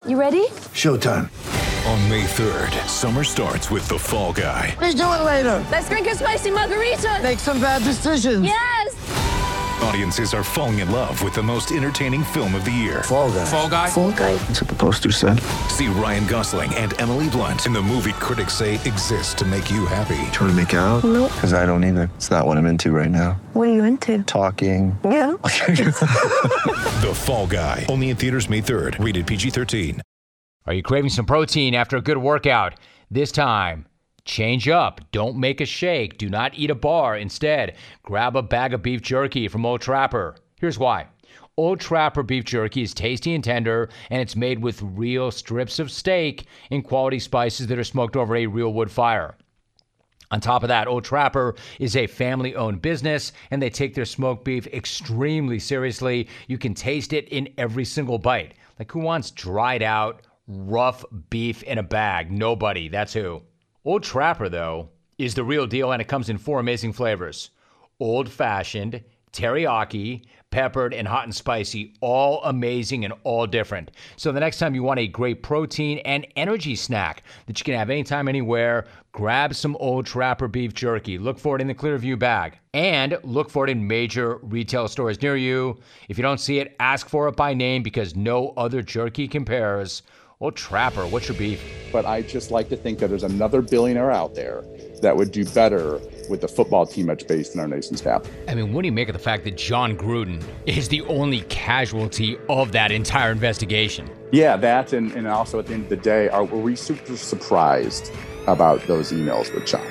You ready? Showtime. On May 3rd, summer starts with The Fall Guy. Let's do it later. Let's drink a spicy margarita. Make some bad decisions. Yes! Audiences are falling in love with the most entertaining film of the year. Fall Guy. Fall Guy? Fall Guy. That's what the poster said. See Ryan Gosling and Emily Blunt in the movie critics say exists to make you happy. Trying to make it out? Nope. Because I don't either. It's not what I'm into right now. What are you into? Talking. Yeah. The Fall Guy. Only in theaters May 3rd. Rated PG-13. Are you craving some protein after a good workout? This time, change up. Don't make a shake. Do not eat a bar. Instead, grab a bag of beef jerky from Old Trapper. Here's why. Old Trapper beef jerky is tasty and tender, and it's made with real strips of steak and quality spices that are smoked over a real wood fire. On top of that, Old Trapper is a family-owned business, and they take their smoked beef extremely seriously. You can taste it in every single bite. Like, who wants dried out, rough beef in a bag? Nobody. That's who. Old Trapper, though, is the real deal, and it comes in 4 amazing flavors. Old-fashioned, teriyaki, peppered, and hot and spicy, all amazing and all different. So the next time you want a great protein and energy snack that you can have anytime, anywhere, grab some Old Trapper beef jerky. Look for it in the Clearview bag. And look for it in major retail stores near you. If you don't see it, ask for it by name because no other jerky compares. Old Trapper, what's your beef? But I just like to think that there's another billionaire out there that would do better with the football team that's based in our nation's capital. I mean, what do you make of the fact that John Gruden is the only casualty of that entire investigation? Yeah, that and also at the end of the day, were we super surprised about those emails with John?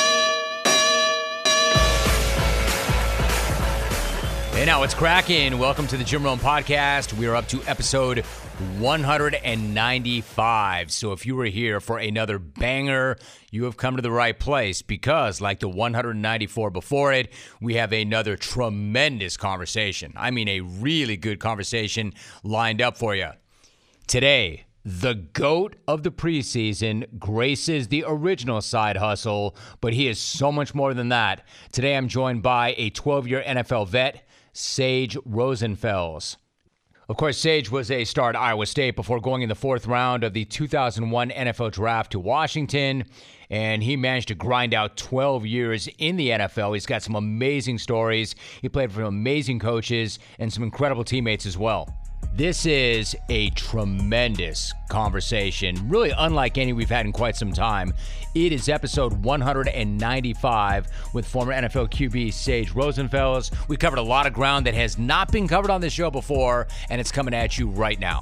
Hey, now it's cracking. Welcome to the Jim Rome Podcast. We are up to episode 195. So if you were here for another banger, you have come to the right place because, like the 194 before it, we have another tremendous conversation. I mean, a really good conversation lined up for you. Today, the GOAT of the preseason graces the original Side Hustle, but he is so much more than that. Today, I'm joined by a 12-year NFL vet, Sage Rosenfels. Of course, Sage was a star at Iowa State before going in the 4th round of the 2001 NFL Draft to Washington, and he managed to grind out 12 years in the NFL. He's got some amazing stories. He played for amazing coaches and some incredible teammates as well. This is a tremendous conversation, really unlike any we've had in quite some time. It is episode 195 with former NFL QB Sage Rosenfels. We covered a lot of ground that has not been covered on this show before, and it's coming at you right now.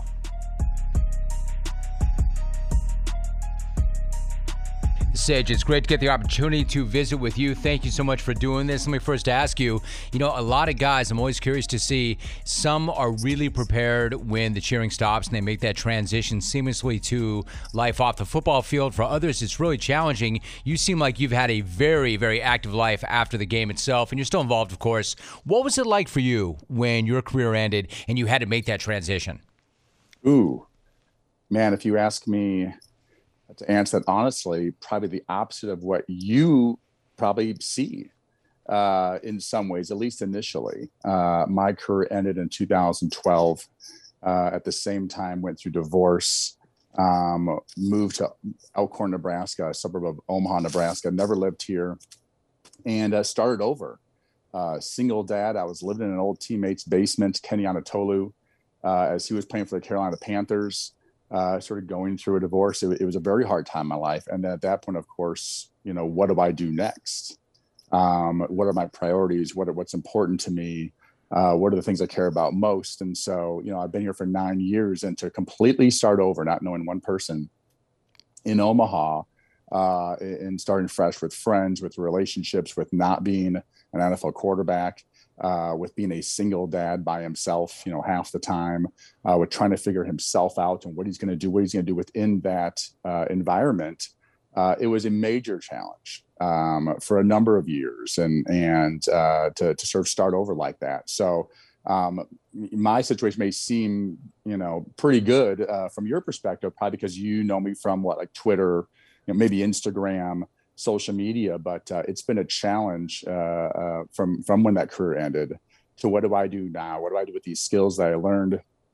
Sage, it's great to get the opportunity to visit with you. Thank you so much for doing this. Let me first ask you, a lot of guys, I'm always curious to see, some are really prepared when the cheering stops and they make that transition seamlessly to life off the football field. For others, it's really challenging. You seem like you've had a very, very active life after the game itself, and you're still involved, of course. What was it like for you when your career ended and you had to make that transition? Ooh, man, if you ask me to answer that honestly, probably the opposite of what you probably see in some ways, at least initially. My career ended in 2012. At the same time, went through divorce, moved to Elkhorn, Nebraska, a suburb of Omaha, Nebraska, never lived here, and started over. Single dad. I was living in an old teammate's basement, Kenny Anatolu, as he was playing for the Carolina Panthers. Sort of going through a divorce. It was a very hard time in my life. And at that point, of course, what do I do next? What are my priorities? What's important to me? What are the things I care about most? And so, I've been here for 9 years, and to completely start over, not knowing one person in Omaha, and starting fresh with friends, with relationships, with not being an NFL quarterback, with being a single dad by himself, half the time, with trying to figure himself out and what he's going to do within that environment. It was a major challenge for a number of years, and to sort of start over like that. So my situation may seem, pretty good from your perspective, probably because you know me from like Twitter, maybe Instagram, social media, but it's been a challenge from when that career ended to what do I do now? What do I do with these skills that I learned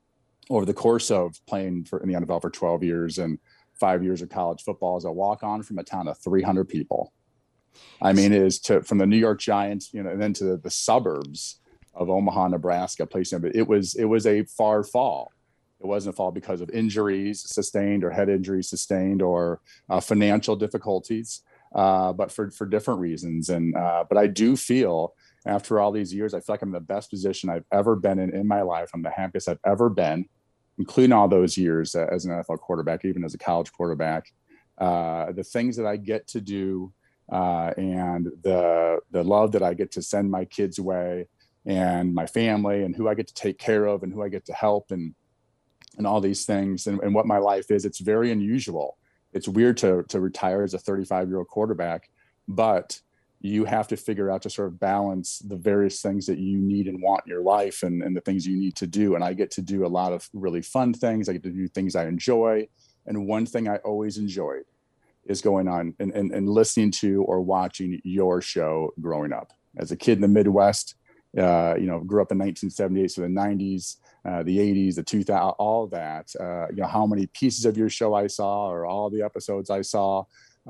over the course of playing in the NFL for 12 years and 5 years of college football as a walk-on from a town of 300 people. I mean, from the New York Giants, and then to the suburbs of Omaha, Nebraska, it was a far fall. It wasn't a fall because of injuries sustained or head injuries sustained or financial difficulties, but for different reasons. But I do feel after all these years, I feel like I'm in the best position I've ever been in my life. I'm the happiest I've ever been, including all those years as an NFL quarterback, even as a college quarterback. The things that I get to do and the love that I get to send my kids away and my family and who I get to take care of and who I get to help and all these things and what my life is, it's very unusual. It's weird to retire as a 35-year-old quarterback, but you have to figure out to sort of balance the various things that you need and want in your life and the things you need to do. And I get to do a lot of really fun things. I get to do things I enjoy. And one thing I always enjoyed is going on and listening to or watching your show growing up. As a kid in the Midwest, grew up in 1978, so the 90s, the 80s, the 2000s, all that, how many pieces of your show I saw or all the episodes I saw.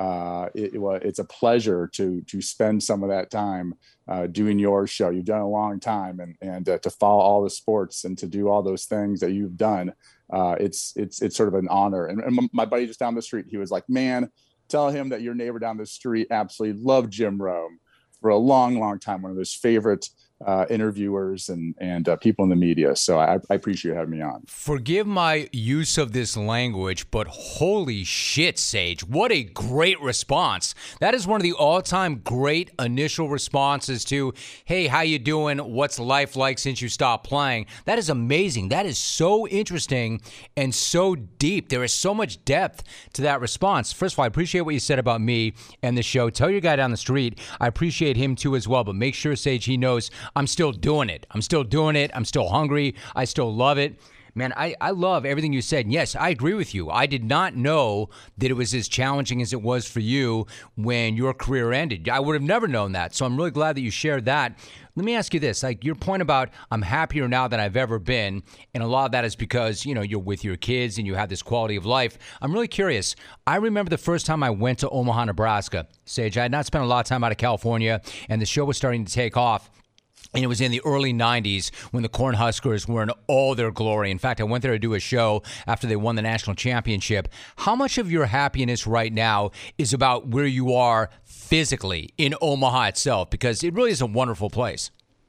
It's a pleasure to spend some of that time doing your show. You've done a long time and to follow all the sports and to do all those things that you've done. It's sort of an honor. And my buddy just down the street, he was like, man, tell him that your neighbor down the street absolutely loved Jim Rome for a long, long time. One of his favorite interviewers and people in the media. So I appreciate you having me on. Forgive my use of this language, but holy shit, Sage. What a great response. That is one of the all-time great initial responses to, hey, how you doing? What's life like since you stopped playing? That is amazing. That is so interesting and so deep. There is so much depth to that response. First of all, I appreciate what you said about me and the show. Tell your guy down the street, I appreciate him too as well, but make sure, Sage, he knows I'm still doing it. I'm still doing it. I'm still hungry. I still love it. Man, I love everything you said. And yes, I agree with you. I did not know that it was as challenging as it was for you when your career ended. I would have never known that. So I'm really glad that you shared that. Let me ask you this, like your point about I'm happier now than I've ever been. And a lot of that is because, you're with your kids and you have this quality of life. I'm really curious. I remember the first time I went to Omaha, Nebraska. Sage, I had not spent a lot of time out of California and the show was starting to take off. And it was in the early 90s when the Cornhuskers were in all their glory. In fact, I went there to do a show after they won the national championship. How much of your happiness right now is about where you are physically in Omaha itself? Because it really is a wonderful place.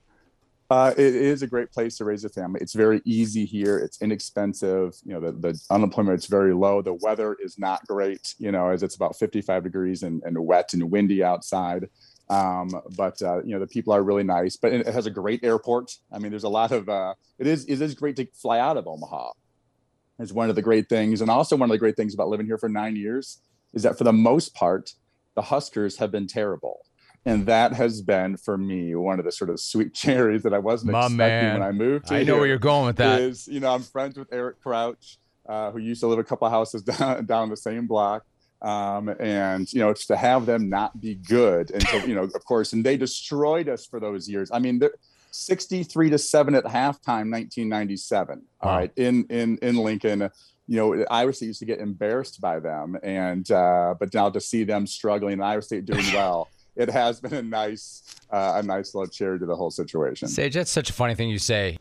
It is a great place to raise a family. It's very easy here. It's inexpensive. The unemployment is very low. The weather is not great, as it's about 55 degrees and wet and windy outside. But the people are really nice, but it has a great airport. I mean, there's a lot of, it is great to fly out of Omaha. It's one of the great things. And also one of the great things about living here for 9 years is that for the most part, the Huskers have been terrible. And that has been, for me, one of the sort of sweet cherries that I wasn't expecting when I moved to I know where you're going with that. I'm friends with Eric Crouch, who used to live a couple of houses down the same block. It's to have them not be good until, of course, and they destroyed us for those years. I mean, 63-7 at halftime, 1997. Wow. All right. In Lincoln, Iowa State used to get embarrassed by them. But now to see them struggling and Iowa State doing well, it has been a nice little cherry to the whole situation. Sage, that's such a funny thing you say.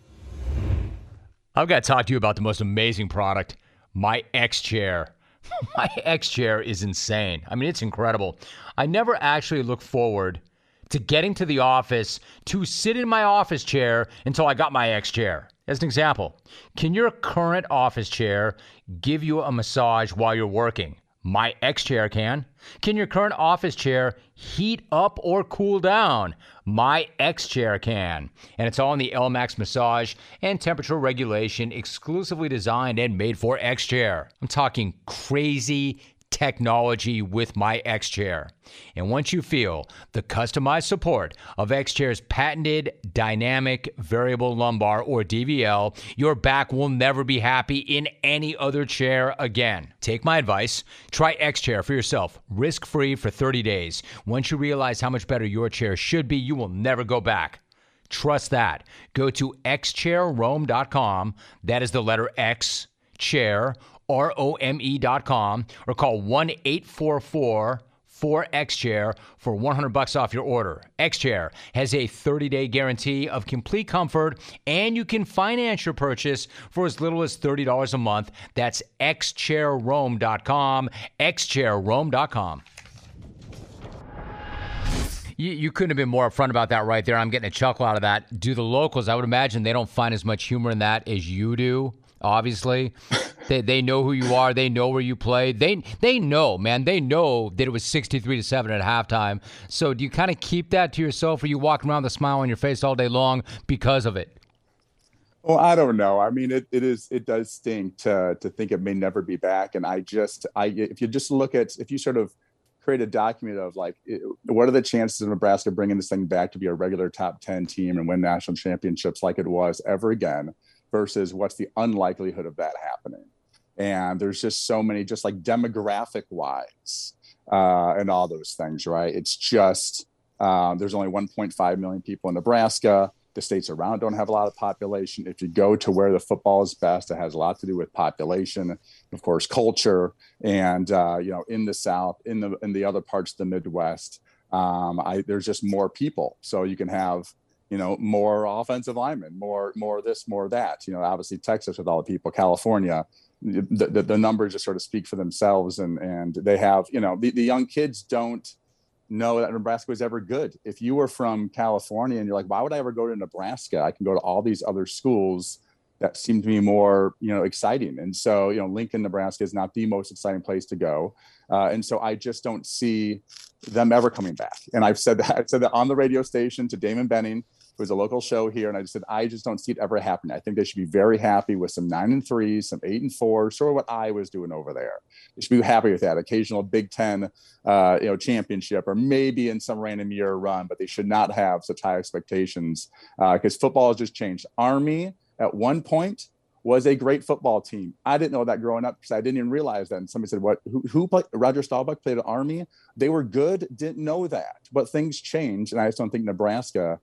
I've got to talk to you about the most amazing product, my X Chair. My X Chair is insane. I mean, it's incredible. I never actually look forward to getting to the office to sit in my office chair until I got my X Chair. As an example, can your current office chair give you a massage while you're working? My X Chair can. Can your current office chair heat up or cool down? My X Chair can. And it's all in the LMAX massage and temperature regulation, exclusively designed and made for X Chair. I'm talking crazy technology with my X Chair. And once you feel the customized support of X Chair's patented dynamic variable lumbar, or DVL, your back will never be happy in any other chair again. Take my advice. Try X Chair for yourself, risk-free for 30 days. Once you realize how much better your chair should be, you will never go back. Trust that. Go to xchairrome.com. That is the letter X, chair, ROME.com, or call 1-844-4XChair for $100 off your order. XChair has a 30-day guarantee of complete comfort, and you can finance your purchase for as little as $30 a month. That's xchairrome.com, xchairrome.com. You couldn't have been more upfront about that right there. I'm getting a chuckle out of that. Do the locals, I would imagine they don't find as much humor in that as you do, obviously. They know who you are. They know where you play. They know, man. They know that it was 63-7 at halftime. So do you kind of keep that to yourself, or you walk around with a smile on your face all day long because of it? Well, I don't know. I mean, it does stink to think it may never be back. And if you sort of create a document of like, what are the chances of Nebraska bringing this thing back to be a regular top 10 team and win national championships like it was ever again, versus what's the unlikelihood of that happening? And there's just so many, just like demographic wise, and all those things, right? It's just, there's only 1.5 million people in Nebraska. The states around don't have a lot of population. If you go to where the football is best, it has a lot to do with population, of course, culture, and in the South, in the other parts of the Midwest, there's just more people, so you can have more offensive linemen, more this, more that. Obviously Texas with all the people, California, the numbers just sort of speak for themselves, and they have the young kids don't know that Nebraska was ever good. If you were from California and you're like, why would I ever go to Nebraska? I can go to all these other schools that seem to be more, exciting. And so, Lincoln, Nebraska is not the most exciting place to go. And so I just don't see them ever coming back. And I've said that on the radio station to Damon Benning, who's a local show here. And I just said, I just don't see it ever happening. I think they should be very happy with some 9-3, some 8-4, sort of what I was doing over there. They should be happy with that occasional Big Ten, championship, or maybe in some random year run, but they should not have such high expectations, because football has just changed. Army at one point was a great football team. I didn't know that growing up because I didn't even realize that. And somebody said, who played? Roger Staubach played at Army. They were good. Didn't know that, but things change. And I just don't think Nebraska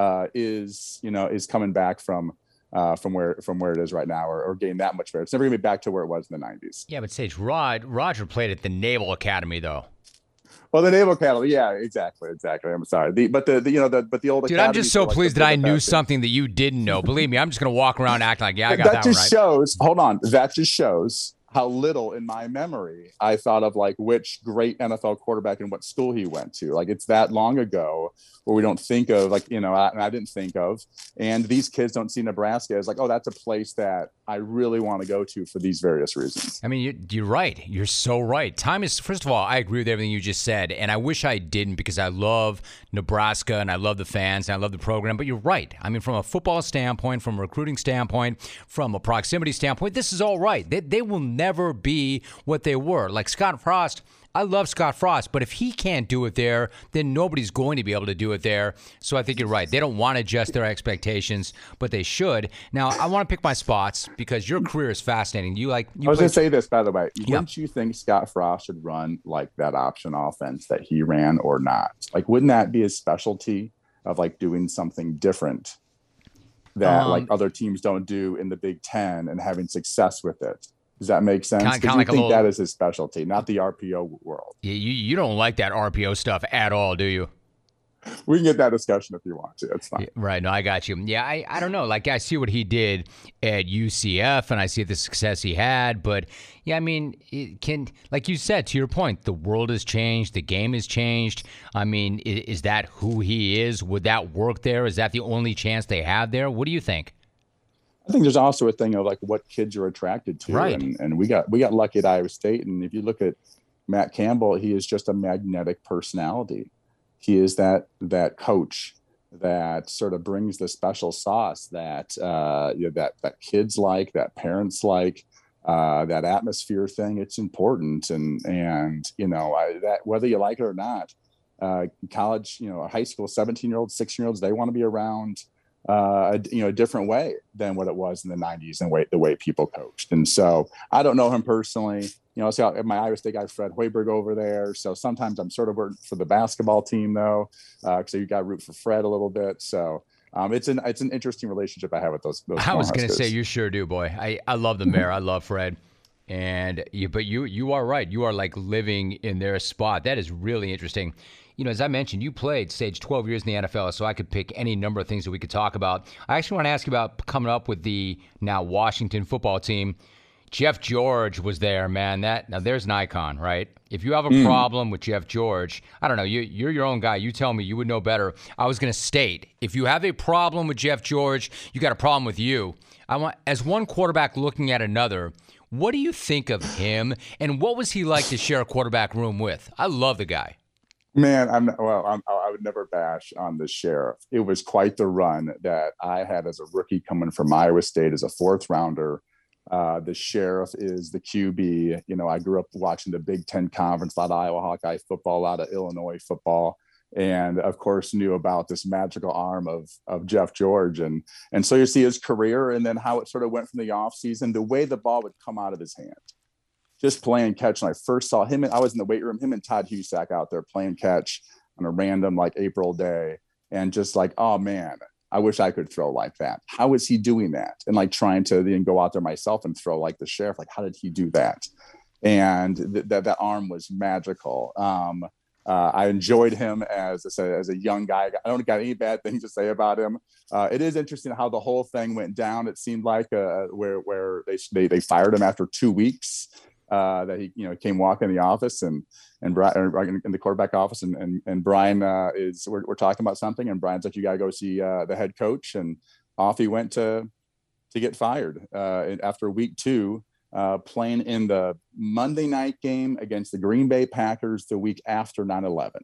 is coming back from where it is right now, or getting that much better. It's never gonna be back to where it was in the 90s. Yeah, but Sage, Roger played at the Naval Academy though. Well, the Naval Academy, yeah, exactly. I'm sorry, but the old. Dude, I'm just so pleased that I knew something that you didn't know. Believe me, I'm just gonna walk around acting like, I got that just right. Shows. Hold on, that just shows how little in my memory I thought of like which great NFL quarterback and what school he went to. Like, it's that long ago where we don't think of, like, and I didn't think of, and these kids don't see Nebraska as like, oh, that's a place that I really want to go to for these various reasons. I mean, you're right. You're so right. Time is, first of all, I agree with everything you just said, and I wish I didn't, because I love Nebraska and I love the fans and I love the program, but you're right. I mean, from a football standpoint, from a recruiting standpoint, from a proximity standpoint, this is all right. They will never be what they were. Like Scott Frost, I love Scott Frost, but if he can't do it there, then nobody's going to be able to do it there. So I think you're right. They don't want to adjust their expectations, but they should. Now, I want to pick my spots because your career is fascinating. I was going to say this, by the way. Yeah. Wouldn't you think Scott Frost should run like that option offense that he ran, or not? Like, wouldn't that be his specialty of like doing something different that like other teams don't do in the Big Ten and having success with it? Does that make sense? Because you think that is his specialty, not the RPO world. You don't like that RPO stuff at all, do you? We can get that discussion if you want to. It's fine. Yeah, right. No, I got you. Yeah, I don't know. Like, I see what he did at UCF, and I see the success he had. But, yeah, I mean, like you said, to your point, the world has changed. The game has changed. I mean, is that who he is? Would that work there? Is that the only chance they have there? What do you think? I think there's also a thing of like what kids are attracted to, right? And we got lucky at Iowa State. And if you look at Matt Campbell, he is just a magnetic personality. He is that coach that sort of brings the special sauce that that kids like, that parents like, that atmosphere thing. It's important, and that whether you like it or not, college, high school, 17-year-olds, 16-year-olds, they want to be around a different way than what it was in the 90s and the way people coached. And so I don't know him personally. So my Iowa State guy, Fred Hoiberg, over there. So sometimes I'm sort of rooting for the basketball team though. So you got to root for Fred a little bit. So It's an interesting relationship I have with those. I was going to Cornhuskers. say you sure do, boy. I love the mayor. I love Fred. And you are right. You are like living in their spot. That is really interesting. You know, as I mentioned, you played Sage 12 years in the NFL, so I could pick any number of things that we could talk about. I actually want to ask you about coming up with the now Washington football team. Jeff George was there, man. Now there's an icon, right? If you have a problem with Jeff George, I don't know. You're your own guy. You tell me. You would know better. I was going to state, if you have a problem with Jeff George, you got a problem with you. I want, as one quarterback looking at another, what do you think of him, and what was he like to share a quarterback room with? I love the guy. Man, I would never bash on the sheriff. It was quite the run that I had as a rookie coming from Iowa State as a fourth rounder. The sheriff is the QB. You know, I grew up watching the Big Ten Conference, a lot of Iowa Hawkeye football, a lot of Illinois football, and of course knew about this magical arm of Jeff George. And so you see his career and then how it sort of went from the offseason, the way the ball would come out of his hand. Just playing catch. When I first saw him, I was in the weight room, him and Todd Husak out there playing catch on a random like April day. And just like, oh man, I wish I could throw like that. How is he doing that? And like trying to then go out there myself and throw like the sheriff. Like, how did he do that? And that arm was magical. I enjoyed him as a young guy. I don't got any bad things to say about him. It is interesting how the whole thing went down. It seemed like where they fired him after 2 weeks. That he came walking in the office and Brian, in the quarterback office and Brian we're talking about something and Brian's like, you gotta go see the head coach, and off he went to get fired after week 2, playing in the Monday night game against the Green Bay Packers the week after 9/11.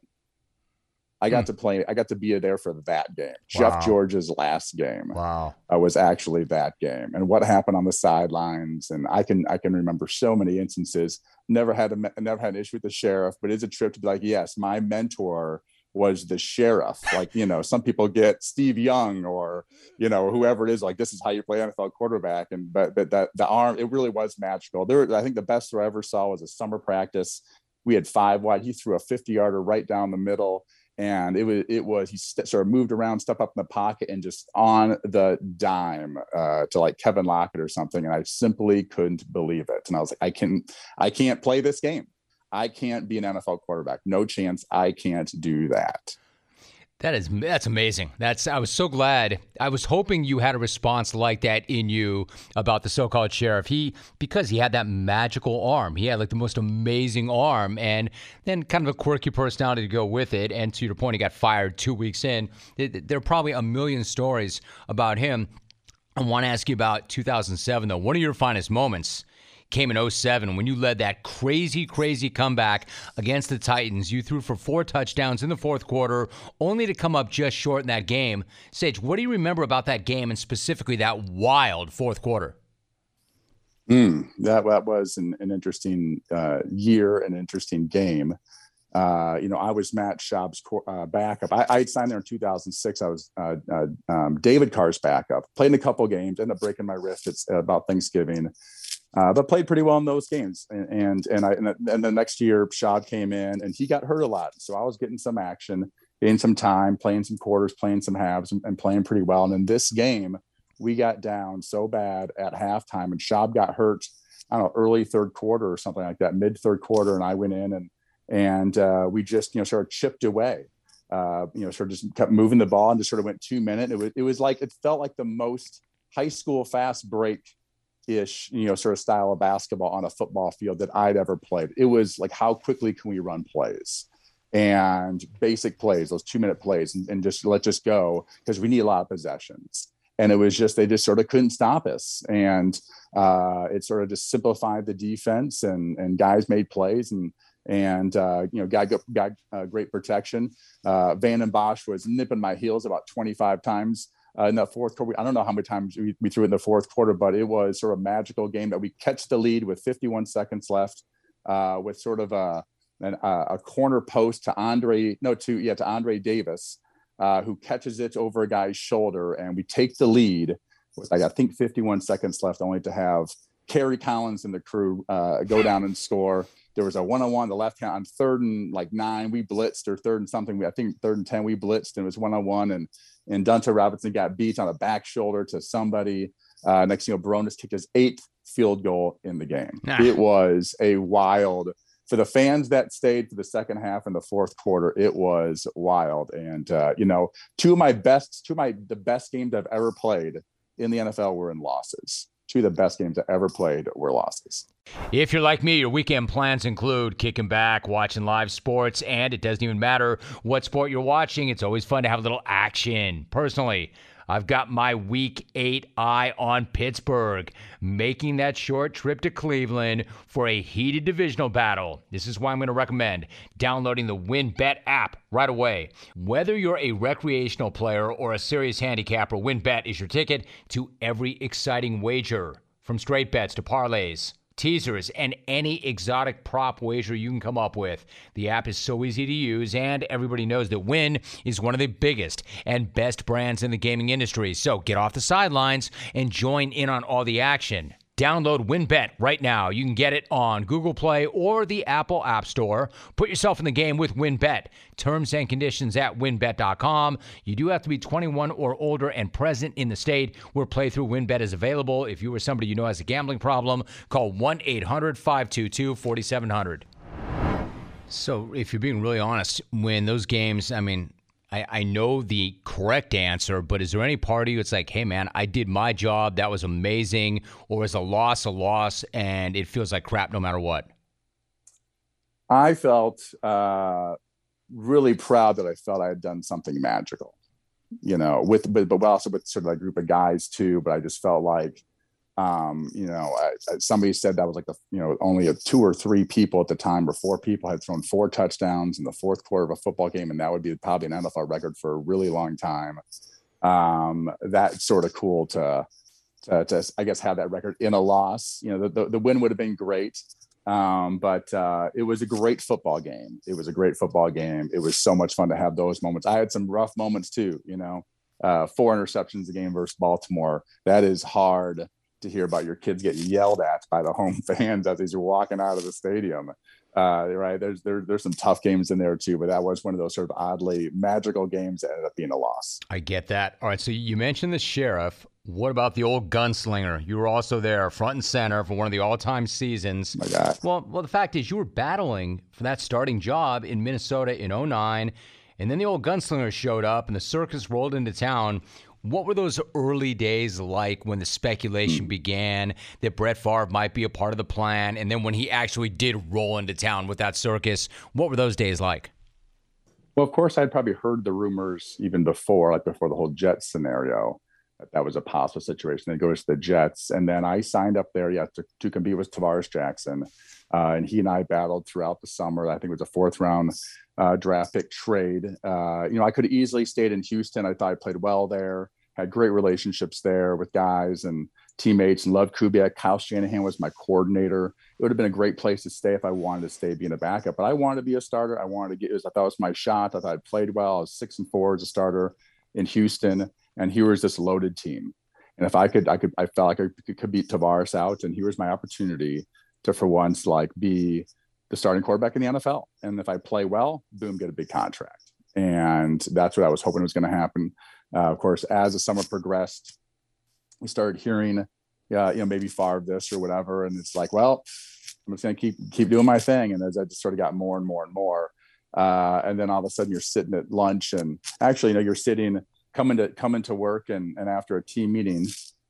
I got to be there for that game. Wow. Jeff George's last game. Wow. Was actually that game, and what happened on the sidelines. And I can remember so many instances. Never had an issue with the sheriff, but it's a trip to be like, yes, my mentor was the sheriff. Like, some people get Steve Young or, whoever it is, like, this is how you play NFL quarterback. And, but that the arm, it really was magical. I think the best throw I ever saw was a summer practice. We had 5 wide. He threw a 50-yarder right down the middle. And he sort of moved around, stepped up in the pocket, and just on the dime to like Kevin Lockett or something. And I simply couldn't believe it. And I was like, I can't play this game. I can't be an NFL quarterback. No chance. I can't do that. That's amazing. I was so glad. I was hoping you had a response like that in you about the so-called sheriff. Because he had that magical arm. He had like the most amazing arm, and then kind of a quirky personality to go with it. And to your point, he got fired 2 weeks in. There are probably a million stories about him. I want to ask you about 2007, though. One of your finest moments came in 2007 when you led that crazy comeback against the Titans. You threw for 4 touchdowns in the fourth quarter, only to come up just short in that game. Sage, what do you remember about that game and specifically that wild fourth quarter? That was an interesting year, an interesting game. I was Matt Schaub's backup. I signed there in 2006. I was David Carr's backup. Played in a couple games, ended up breaking my wrist. It's about Thanksgiving. But played pretty well in those games. And the next year, Schaub came in and he got hurt a lot. So I was getting some action, getting some time, playing some quarters, playing some halves, and playing pretty well. And in this game, we got down so bad at halftime, and Schaub got hurt, I don't know, early third quarter or something like that, mid third quarter. And I went in and we just, sort of chipped away, sort of just kept moving the ball and just sort of went 2 minutes. It felt like the most high school fast break ish, sort of style of basketball on a football field that I'd ever played. It was like, how quickly can we run plays and basic plays, those 2 minute plays, and just let's just go, because we need a lot of possessions. And it was just, they just sort of couldn't stop us. And it sort of just simplified the defense, and guys made plays and got great protection. Van Bosch was nipping my heels about 25 times. In that fourth quarter, I don't know how many times we threw it in the fourth quarter, but it was sort of a magical game that we catch the lead with 51 seconds left, with sort of a corner post to Andre Davis, who catches it over a guy's shoulder, and we take the lead with, I think, 51 seconds left, only to have Kerry Collins and the crew go down and score. There was a 1-on-1, the left hand on 3rd and 9, we blitzed, or 3rd and something. I think 3rd and 10, we blitzed, and it was 1-on-1. And Dante Robinson got beat on a back shoulder to somebody. Next thing you know, Baronis kicked his 8th field goal in the game. It was a wild, for the fans that stayed for the second half and the fourth quarter, it was wild. And, the best games I've ever played in the NFL were in losses. 2 of the best games I ever played were losses. If you're like me, your weekend plans include kicking back, watching live sports, and it doesn't even matter what sport you're watching. It's always fun to have a little action. Personally, I've got my Week 8 eye on Pittsburgh, making that short trip to Cleveland for a heated divisional battle. This is why I'm going to recommend downloading the WynnBET app right away. Whether you're a recreational player or a serious handicapper, WynnBET is your ticket to every exciting wager, from straight bets to parlays, teasers, and any exotic prop wager you can come up with. The app is so easy to use, and everybody knows that Wynn is one of the biggest and best brands in the gaming industry. So get off the sidelines and join in on all the action. Download WynnBET right now. You can get it on Google Play or the Apple App Store. Put yourself in the game with WynnBET. Terms and conditions at wynnbet.com. You do have to be 21 or older and present in the state where playthrough WynnBET is available. If you or somebody you know has a gambling problem, call 1-800-522-4700. So if you're being really honest, when those games, I know the correct answer, but is there any part of you that's like, hey, man, I did my job, that was amazing, or is a loss, and it feels like crap no matter what? I felt really proud that I felt I had done something magical, but also with sort of a group of guys too. But I just felt like, somebody said that was like only 2 or 3 people at the time, or 4 people had thrown 4 touchdowns in the fourth quarter of a football game. And that would be probably an NFL record for a really long time. That's sort of cool to I guess, have that record in a loss. The win would have been great. But it was a great football game. It was so much fun to have those moments. I had some rough moments too, 4 interceptions a game versus Baltimore. That is hard to hear about your kids getting yelled at by the home fans as you're walking out of the stadium. Right. There's some tough games in there too, but that was one of those sort of oddly magical games that ended up being a loss. I get that. All right. So you mentioned the sheriff. What about the old gunslinger? You were also there front and center for one of the all-time seasons. Oh my God. Well, the fact is you were battling for that starting job in Minnesota in 2009, and then the old gunslinger showed up and the circus rolled into town. What were those early days like when the speculation began that Brett Favre might be a part of the plan? And then when he actually did roll into town with that circus, what were those days like? Well, of course, I'd probably heard the rumors even before the whole Jets scenario, that was a possible situation. Then goes to the Jets. And then I signed up there, to compete with Tavares Jackson. And he and I battled throughout the summer. I think it was a 4th round draft pick trade. I could have easily stayed in Houston. I thought I played well there, had great relationships there with guys and teammates, and loved Kubiak. Kyle Shanahan was my coordinator. It would have been a great place to stay if I wanted to stay being a backup, but I wanted to be a starter. I thought it was my shot. I thought I played well. I was 6-4 as a starter in Houston, and here was this loaded team. And if I felt like I could beat Tavares out, and here was my opportunity to, for once, be the starting quarterback in the NFL. And if I play well, boom, get a big contract. And that's what I was hoping was going to happen. Of course, as the summer progressed, we started hearing, maybe Favre this or whatever. And it's like, well, I'm just going to keep doing my thing. And as I just sort of got more and more and more, and then all of a sudden you're sitting at lunch, and actually, you're sitting, coming to work, and after a team meeting,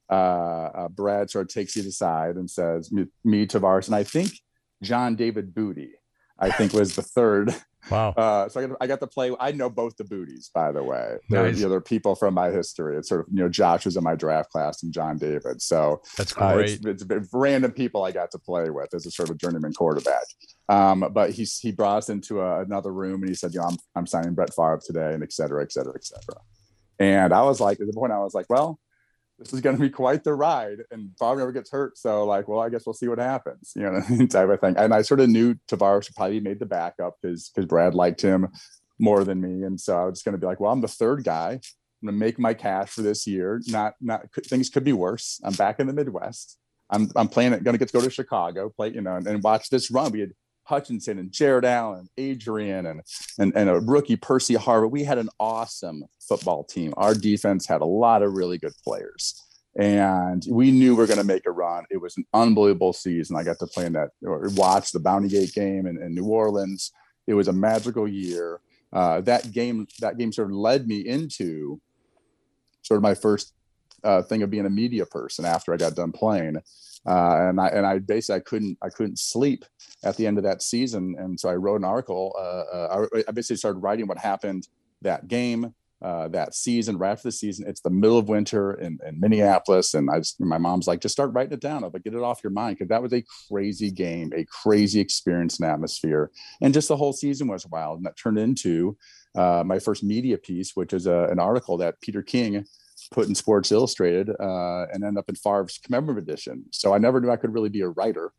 Brad sort of takes you aside and says, me, Tavares, and I think John David Booty, was the third. Wow. So I got to play. I know both the Booties, by the way. Nice. They're the other people from my history. It's sort of, Josh was in my draft class and John David. So that's great. It's random people I got to play with as a sort of journeyman quarterback. But he brought us into another room, and he said, I'm signing Brett Favre today, and et cetera, et cetera, et cetera. And I was like, at the point I was like, well, this is going to be quite the ride, and Favre never gets hurt. So I guess we'll see what happens, type of thing. And I sort of knew Tavares probably made the backup because Brad liked him more than me. And so I was going to be like, well, I'm the third guy. I'm going to make my cash for this year. Not things could be worse. I'm back in the Midwest. I'm playing it, going to get to go to Chicago, play, and watch this run. We had Hutchinson and Jared Allen, Adrian, and a rookie, Percy Harvard. We had an awesome football team. Our defense had a lot of really good players, and we knew we were going to make a run. It was an unbelievable season. I got to play in that, or watch the Bounty Gate game in New Orleans. It was a magical year. That game sort of led me into sort of my first thing of being a media person after I got done playing. And I basically I couldn't sleep at the end of that season, and so I wrote an article. I basically started writing what happened that game, that season. Right after the season, it's the middle of winter in Minneapolis, and my mom's like, just start writing it down. I'll get it off your mind, because that was a crazy game, a crazy experience and atmosphere, and just the whole season was wild. And that turned into my first media piece, which is an article that Peter King put in Sports Illustrated and ended up in Favre's commemorative edition. So I never knew I could really be a writer.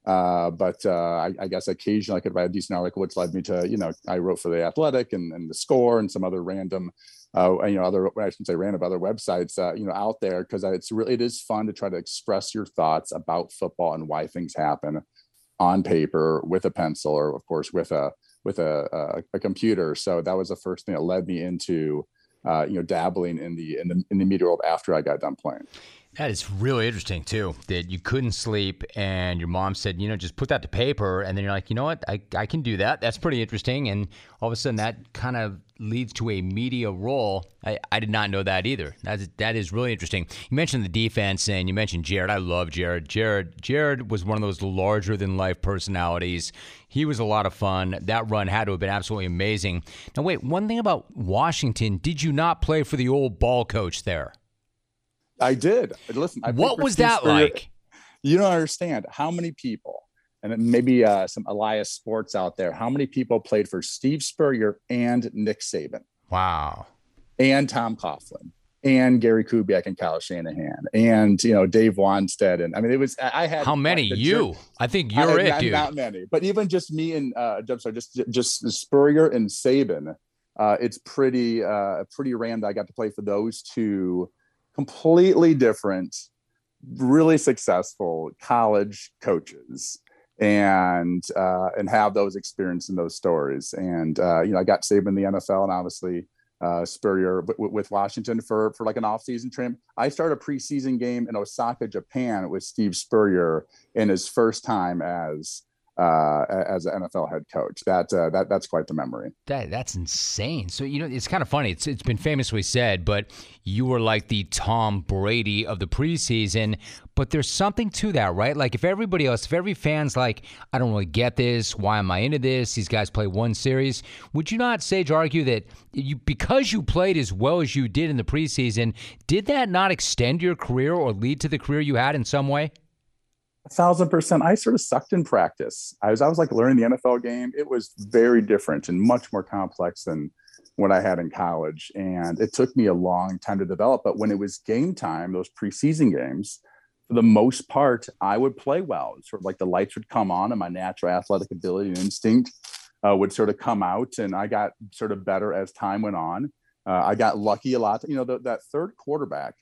But I guess occasionally I could write a decent article, which led me to, I wrote for The Athletic and The Score and some other random, other websites, out there, because it is fun to try to express your thoughts about football and why things happen on paper with a pencil, or of course with a computer. So that was the first thing that led me into dabbling in the media world after I got done playing. That is really interesting too, that you couldn't sleep and your mom said, just put that to paper. And then you're like, you know what, I can do that. That's pretty interesting. And all of a sudden that kind of leads to a media role. I did not know that either. That is really interesting. You mentioned the defense and you mentioned Jared. I love Jared. Jared was one of those larger than life personalities. He was a lot of fun. That run had to have been absolutely amazing. Now wait, one thing about Washington, did you not play for the old ball coach there? I did. Listen, what was that like? You don't understand how many people, and maybe some Elias Sports out there, how many people played for Steve Spurrier and Nick Saban? Wow. And Tom Coughlin and Gary Kubiak and Kyle Shanahan and, Dave Wanstead. And I mean, I had how many? I think you're it, dude. Not many, but even just me and just Spurrier and Saban. It's pretty random. I got to play for those two completely different, really successful college coaches, and have those experiences and those stories. And I got Saban in the NFL, and obviously Spurrier with Washington for like an off-season trip. I started a preseason game in Osaka, Japan, with Steve Spurrier in his first time as an NFL head coach. That's quite the memory. That's insane. So, it's kind of funny. It's been famously said, but you were like the Tom Brady of the preseason, but there's something to that, right? Like if every fan's like, I don't really get this. Why am I into this? These guys play one series. Would you not, Sage, argue that because you played as well as you did in the preseason, did that not extend your career or lead to the career you had in some way? 1,000%. I sort of sucked in practice. I was like learning the NFL game. It was very different and much more complex than what I had in college. And it took me a long time to develop. But when it was game time, those preseason games, for the most part, I would play well. Sort of like the lights would come on and my natural athletic ability and instinct would sort of come out. And I got sort of better as time went on. I got lucky a lot. That third quarterback,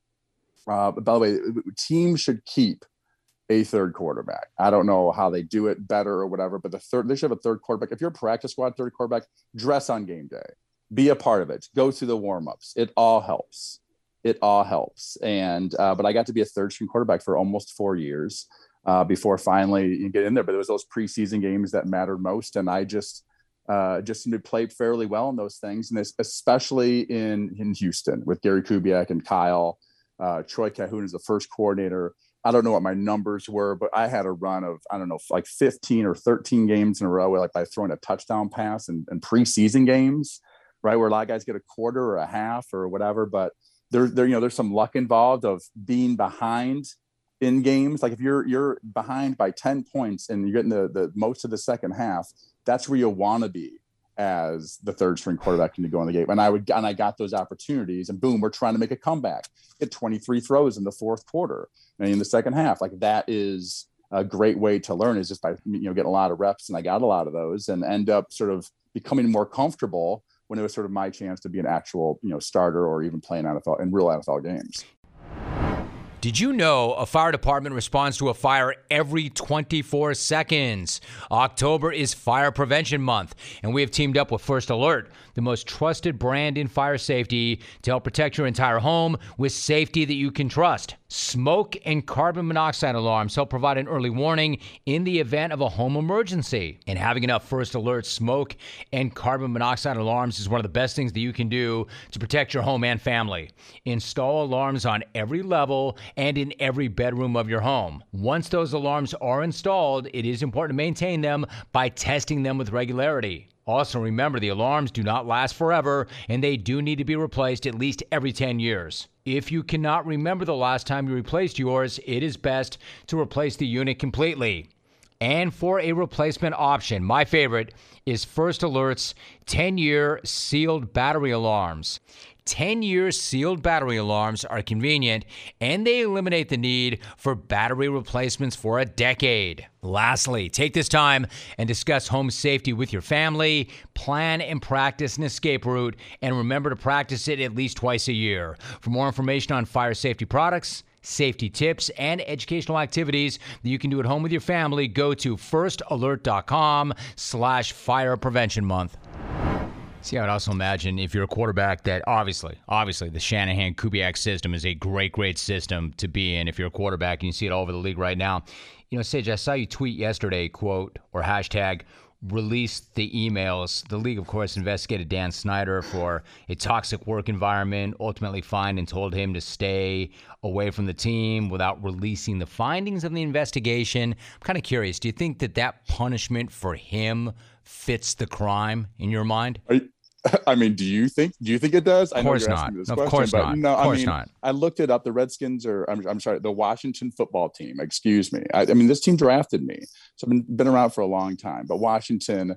by the way, teams should keep a third quarterback. I don't know how they do it better or whatever, but they should have a third quarterback. If you're a practice squad third quarterback, dress on game day, be a part of it, go through the warm-ups. It all helps. And but I got to be a third string quarterback for almost 4 years before finally you get in there. But it was those preseason games that mattered most, and I just seemed to play fairly well in those things, and especially in Houston with Gary Kubiak and Kyle. Troy Calhoun is the first coordinator. I don't know what my numbers were, but I had a run of, like 15 or 13 games in a row, like by throwing a touchdown pass in preseason games, right? Where a lot of guys get a quarter or a half or whatever, but there's some luck involved of being behind in games. Like if you're behind by 10 points and you're getting the most of the second half, that's where you want to be as the third string quarterback to go in the game. And I got those opportunities, and boom, we're trying to make a comeback. Get 23 throws in the fourth quarter and in the second half. Like that is a great way to learn, is just by getting a lot of reps. And I got a lot of those and end up sort of becoming more comfortable when it was sort of my chance to be an actual starter or even playing in real NFL games. Did you know a fire department responds to a fire every 24 seconds? October is Fire Prevention Month, and we have teamed up with First Alert, the most trusted brand in fire safety, to help protect your entire home with safety that you can trust. Smoke and carbon monoxide alarms help provide an early warning in the event of a home emergency. And having enough First Alert smoke and carbon monoxide alarms is one of the best things that you can do to protect your home and family. Install alarms on every level and in every bedroom of your home. Once those alarms are installed, it is important to maintain them by testing them with regularity. Also, remember, the alarms do not last forever, and they do need to be replaced at least every 10 years. If you cannot remember the last time you replaced yours, it is best to replace the unit completely. And for a replacement option, my favorite is First Alert's 10-year sealed battery alarms. 10-year sealed battery alarms are convenient, and they eliminate the need for battery replacements for a decade. Lastly, take this time and discuss home safety with your family. Plan and practice an escape route, and remember to practice it at least twice a year. For more information on fire safety products, safety tips, and educational activities that you can do at home with your family, go to firstalert.com/fire prevention month. See, I would also imagine if you're a quarterback that obviously the Shanahan-Kubiak system is a great system to be in if you're a quarterback, and you see it all over the league right now. You know, Sage, I saw you tweet yesterday, quote, or hashtag, release the emails. The league, of course, investigated Dan Snyder for a toxic work environment, ultimately fined and told him to stay away from the team without releasing the findings of the investigation. I'm kind of curious, do you think that punishment for him fits the crime in your mind? I mean, do you think it does? Of course not. Of course not. No, of course not. I looked it up. The Redskins I'm sorry, the Washington football team. Excuse me. I mean, this team drafted me, so I've been around for a long time. But Washington,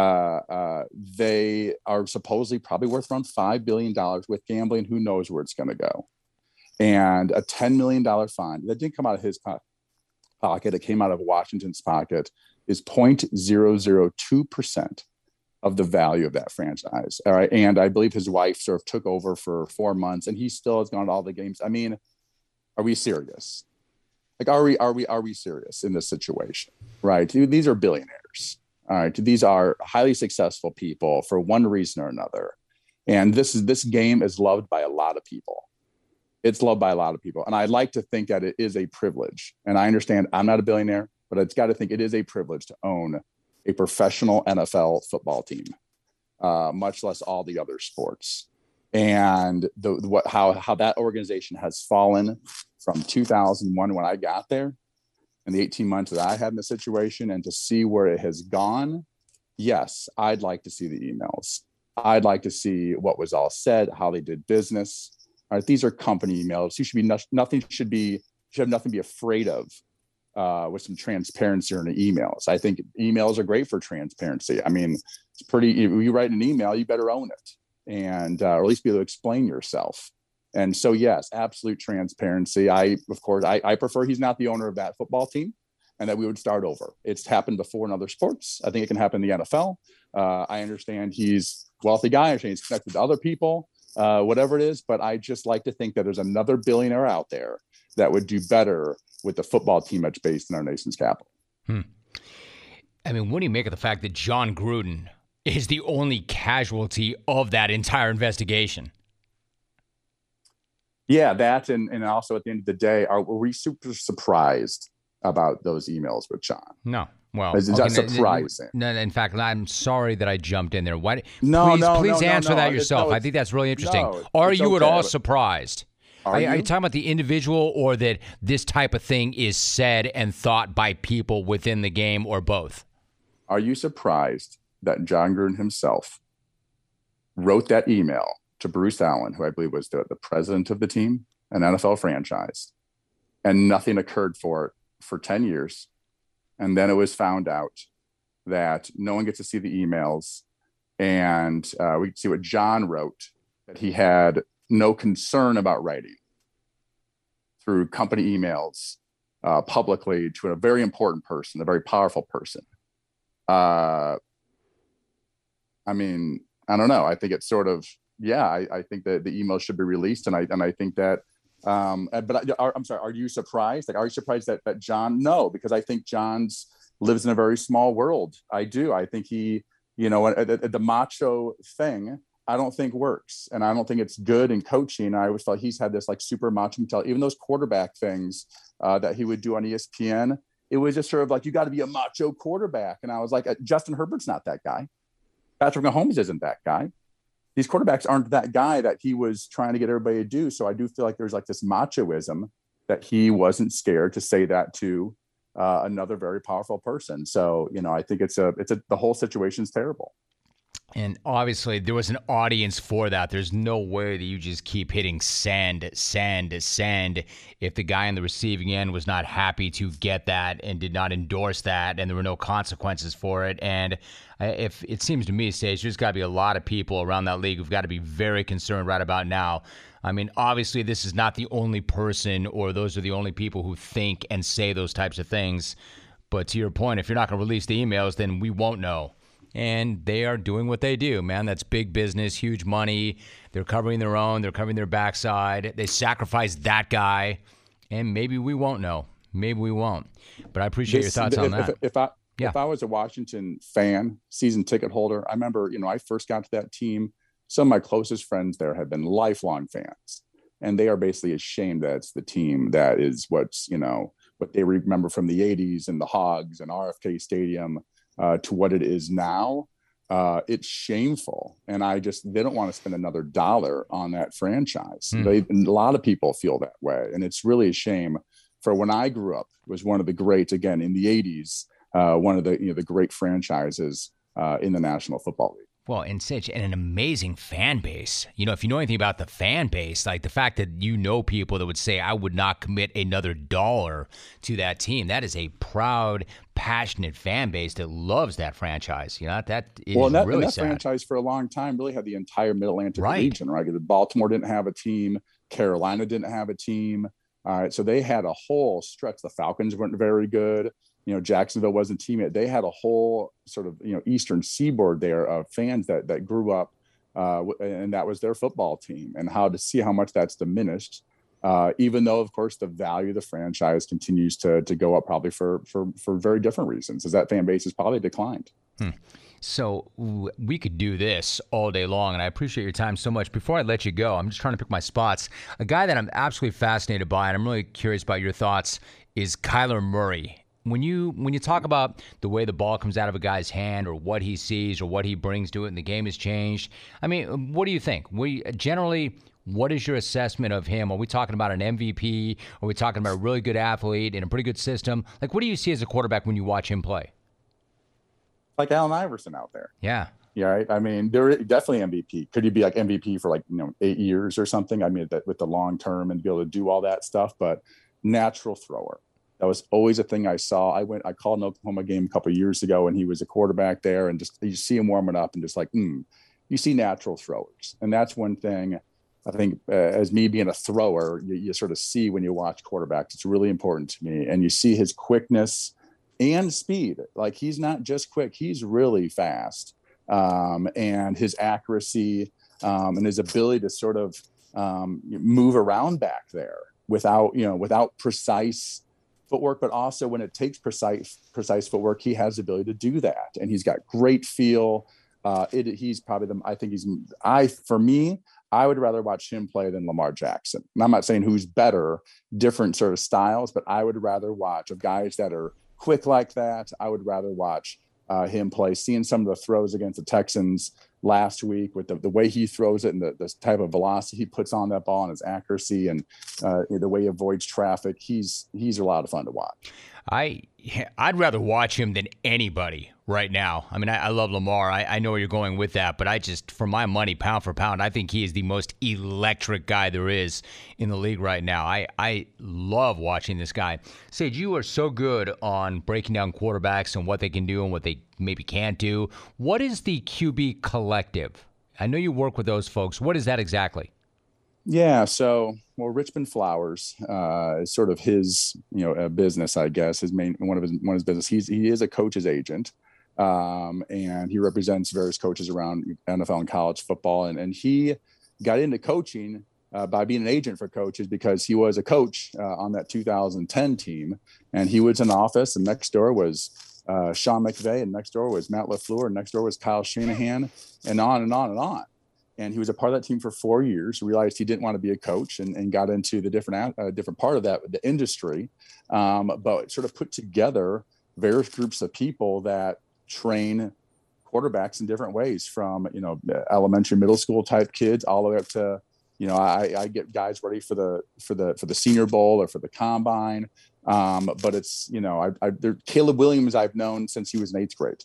they are supposedly probably worth around $5 billion with gambling. Who knows where it's going to go? And a $10 million fine that didn't come out of his pocket. It came out of Washington's pocket. Is 0.002% of the value of that franchise. All right. And I believe his wife sort of took over for 4 months, and he still has gone to all the games. I mean, are we serious? Like, are we serious in this situation? Right. These are billionaires. All right. These are highly successful people for one reason or another. And this game is loved by a lot of people. It's loved by a lot of people. And I'd like to think that it is a privilege. And I understand I'm not a billionaire, but it's got to think it is a privilege to own a professional NFL football team, much less all the other sports. And how that organization has fallen from 2001 when I got there, and the 18 months that I had in the situation, and to see where it has gone. Yes, I'd like to see the emails. I'd like to see what was all said, how they did business. All right, these are company emails. You should be nothing should have nothing to be afraid of. With some transparency in the emails. I think emails are great for transparency. I mean, it's pretty, you write an email, you better own it, and or at least be able to explain yourself. And so, yes, absolute transparency. I prefer he's not the owner of that football team, and that we would start over. It's happened before in other sports. I think it can happen in the NFL. I understand he's a wealthy guy. I understand he's connected to other people, whatever it is. But I just like to think that there's another billionaire out there that would do better with the football team that's based in our nation's capital. I mean, what do you make of the fact that John Gruden is the only casualty of that entire investigation? Yeah, that and also at the end of the day, were we super surprised about those emails with John? No. Well, is that surprising? No, in fact, I'm sorry that I jumped in there. Why? Please answer that yourself. I think that's really interesting. Are you at all surprised? Are you talking about the individual, or that this type of thing is said and thought by people within the game, or both? Are you surprised that John Gruden himself wrote that email to Bruce Allen, who I believe was the president of the team, an NFL franchise, and nothing occurred for 10 years? And then it was found out that no one gets to see the emails. And we can see what John wrote, that he had no concern about writing through company emails publicly to a very important person, a very powerful person. I mean, I don't know. I think it's sort of, I think that the emails should be released. And I think that I'm sorry. Are you surprised? Like, are you surprised that John? No, because I think John's lives in a very small world. I do. I think he, the macho thing, I don't think works, and I don't think it's good in coaching. I always thought he's had this like super macho mentality. Even those quarterback things that he would do on ESPN, it was just sort of like, you got to be a macho quarterback. And I was like, Justin Herbert's not that guy. Patrick Mahomes isn't that guy. These quarterbacks aren't that guy that he was trying to get everybody to do. So I do feel like there's like this machoism that he wasn't scared to say that to another very powerful person. So, I think the whole situation's terrible. And obviously there was an audience for that. There's no way that you just keep hitting send if the guy on the receiving end was not happy to get that and did not endorse that, and there were no consequences for it. And if it seems to me, Sage, there's got to be a lot of people around that league who've got to be very concerned right about now. I mean, obviously this is not the only person, or those are the only people who think and say those types of things. But to your point, if you're not going to release the emails, then we won't know. And they are doing what they do, man. That's big business, huge money. They're covering their own. They're covering their backside. They sacrificed that guy. And maybe we won't know. Maybe we won't. But I appreciate your thoughts on that. If I was a Washington fan, season ticket holder, I remember, I first got to that team. Some of my closest friends there have been lifelong fans. And they are basically ashamed that it's the team that is what they remember from the 80s and the Hogs and RFK Stadium. To what it is now, it's shameful. And they don't want to spend another dollar on that franchise. A lot of people feel that way. And it's really a shame. For when I grew up, it was one of the great, again, in the 80s, one of the great franchises in the National Football League. Well, and an amazing fan base. If you know anything about the fan base, like the fact that people that would say, I would not commit another dollar to that team. That is a proud, passionate fan base that loves that franchise. That is really sad. Franchise for a long time really had the entire Mid-Atlantic region, right? Baltimore didn't have a team. Carolina didn't have a team. All right. So they had a whole stretch. The Falcons weren't very good. Jacksonville wasn't a team yet. They had a whole sort of, Eastern seaboard there of fans that grew up and that was their football team, and to see how much that's diminished, even though, of course, the value of the franchise continues to go up probably for very different reasons, as that fan base has probably declined. So we could do this all day long, and I appreciate your time so much. Before I let you go, I'm just trying to pick my spots. A guy that I'm absolutely fascinated by, and I'm really curious about your thoughts, is Kyler Murray. When you talk about the way the ball comes out of a guy's hand, or what he sees, or what he brings to it, and the game has changed, I mean, what do you think? What is your assessment of him? Are we talking about an MVP? Are we talking about a really good athlete in a pretty good system? Like, what do you see as a quarterback when you watch him play? Like Allen Iverson out there. Yeah. Yeah. Right? I mean, they're definitely MVP. Could he be like MVP for 8 years or something? I mean, with the long term and be able to do all that stuff, but natural thrower. That was always a thing I saw. I called an Oklahoma game a couple of years ago, and he was a quarterback there, and just you see him warming up, and just like, you see natural throwers, and that's one thing I think. As me being a thrower, you sort of see when you watch quarterbacks. It's really important to me, and you see his quickness and speed. Like, he's not just quick; he's really fast, and his accuracy and his ability to sort of move around back there without precise footwork, but also when it takes precise footwork, he has the ability to do that, and he's got great feel. He's probably for me, I would rather watch him play than Lamar Jackson. And I'm not saying who's better, different sort of styles, but I would rather watch of guys that are quick like that. I would rather watch him play. Seeing some of the throws against the Texans last week with the way he throws it and the type of velocity he puts on that ball and his accuracy and the way he avoids traffic, he's a lot of fun to watch. I'd rather watch him than anybody right now. I mean, I love Lamar. I know where you're going with that, but for my money, pound for pound, I think he is the most electric guy there is in the league right now. I love watching this guy. Sage, you are so good on breaking down quarterbacks and what they can do and what they maybe can't do. What is the QB Collective? I know you work with those folks. What is that exactly? Yeah. So, Richmond Flowers is sort of his, business, I guess, one of his business. He is a coach's agent, and he represents various coaches around NFL and college football. And he got into coaching by being an agent for coaches, because he was a coach on that 2010 team, and he was in the office, and next door was Sean McVay, and next door was Matt LaFleur, and next door was Kyle Shanahan, and on and on and on. And he was a part of that team for 4 years, realized he didn't want to be a coach, and got into the different part of the industry, but sort of put together various groups of people that train quarterbacks in different ways, from, elementary, middle school type kids all the way up to, I get guys ready for the Senior Bowl or for the Combine. But it's, Caleb Williams I've known since he was in 8th grade.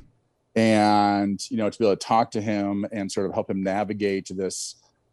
And, to be able to talk to him and sort of help him navigate this,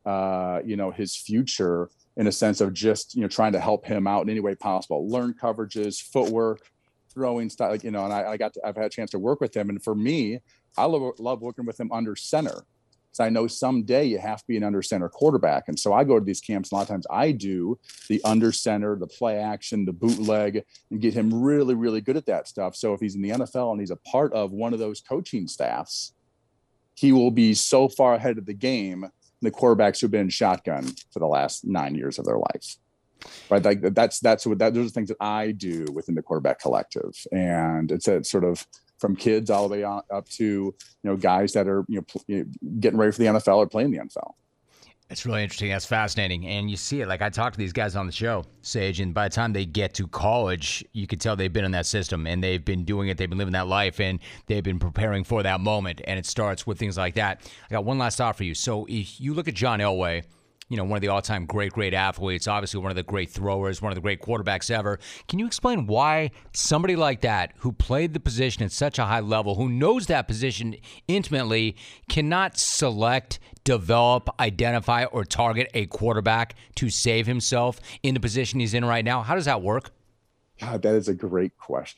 his future, in a sense of just, trying to help him out in any way possible, learn coverages, footwork, throwing style, and I've had a chance to work with him. And for me, I love working with him under center. So I know someday you have to be an under center quarterback. And so I go to these camps. A lot of times I do the under center, the play action, the bootleg, and get him really, really good at that stuff. So if he's in the NFL and he's a part of one of those coaching staffs, he will be so far ahead of the game than the quarterbacks who've been in shotgun for the last 9 years of their life. Right. Like those are the things that I do within the quarterback collective. And it's a sort of from kids all the way on up to, guys that are, getting ready for the NFL or playing the NFL. It's really interesting. That's fascinating. And you see it. Like, I talk to these guys on the show, Sage, and by the time they get to college, you can tell they've been in that system and they've been doing it. They've been living that life and they've been preparing for that moment. And it starts with things like that. I got one last thought for you. So if you look at John Elway, one of the all-time great athletes, obviously one of the great throwers, one of the great quarterbacks ever. Can you explain why somebody like that, who played the position at such a high level, who knows that position intimately, cannot select, develop, identify, or target a quarterback to save himself in the position he's in right now? How does that work? God, that is a great question.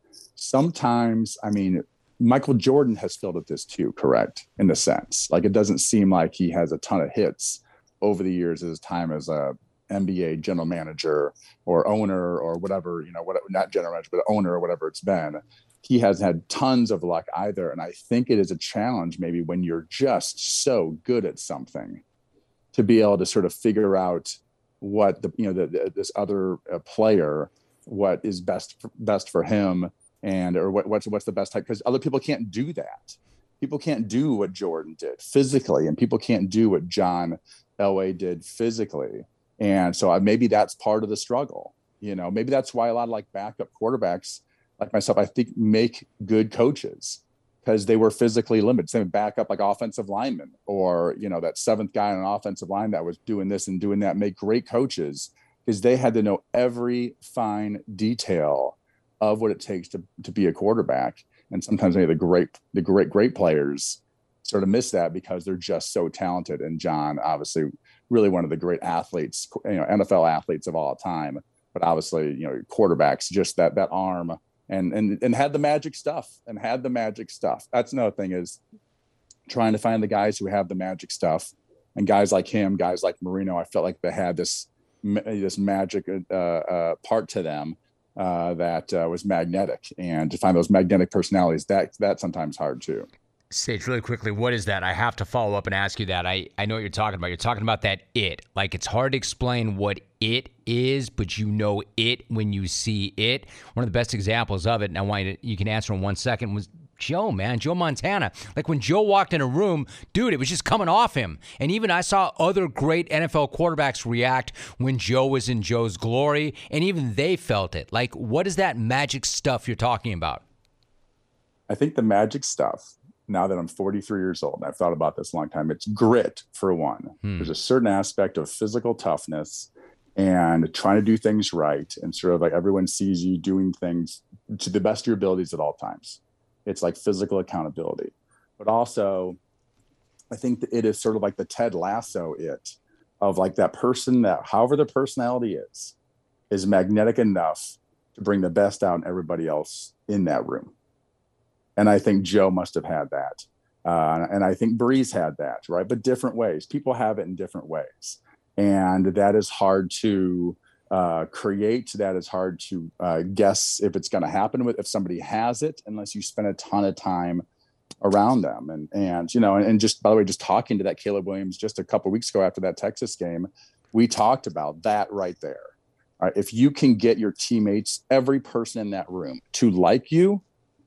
Sometimes, Michael Jordan has filled at this too, correct? In the sense, like, it doesn't seem like he has a ton of hits over the years of his time as a NBA general manager or owner or whatever, not general manager, but owner or whatever it's been. He has had tons of luck either. And I think it is a challenge maybe when you're just so good at something to be able to sort of figure out what this other player, what is best for him, and or what's the best type, because other people can't do that. People can't do what Jordan did physically, and people can't do what John Elway did physically. And so maybe that's part of the struggle. Maybe that's why a lot of like backup quarterbacks like myself, I think, make good coaches, because they were physically limited. Same backup like offensive linemen, or, that seventh guy on an offensive line that was doing this and doing that, make great coaches, because they had to know every fine detail of what it takes to be a quarterback. And sometimes maybe the great players sort of miss that because they're just so talented. And John, obviously, really one of the great athletes, NFL athletes of all time, but obviously, quarterbacks, just that arm and had the magic stuff. That's another thing, is trying to find the guys who have the magic stuff, and guys like him, guys like Marino, I felt like they had this magic part to them that was magnetic, and to find those magnetic personalities, that's sometimes hard too. Sage, really quickly, what is that? I have to follow up and ask you that. I know what you're talking about. You're talking about that it. Like, it's hard to explain what it is, but you know it when you see it. One of the best examples of it, and I want you can answer in 1 second, was Joe Montana. Like, when Joe walked in a room, dude, it was just coming off him. And even I saw other great NFL quarterbacks react when Joe was in Joe's glory, and even they felt it. Like, what is that magic stuff you're talking about? I think the magic stuff, now that I'm 43 years old, and I've thought about this a long time, it's grit, for one. There's a certain aspect of physical toughness and trying to do things right, and sort of like everyone sees you doing things to the best of your abilities at all times. It's like physical accountability. But also, I think that it is sort of like the Ted Lasso of like that person that, however their personality is magnetic enough to bring the best out in everybody else in that room. And I think Joe must have had that. And I think Breeze had that, right? But different ways. People have it in different ways. And that is hard to create. That is hard to guess if it's going to happen if somebody has it, unless you spend a ton of time around them. And and just, by the way, just talking to that Caleb Williams just a couple of weeks ago after that Texas game, we talked about that right there. All right, if you can get your teammates, every person in that room, to like you,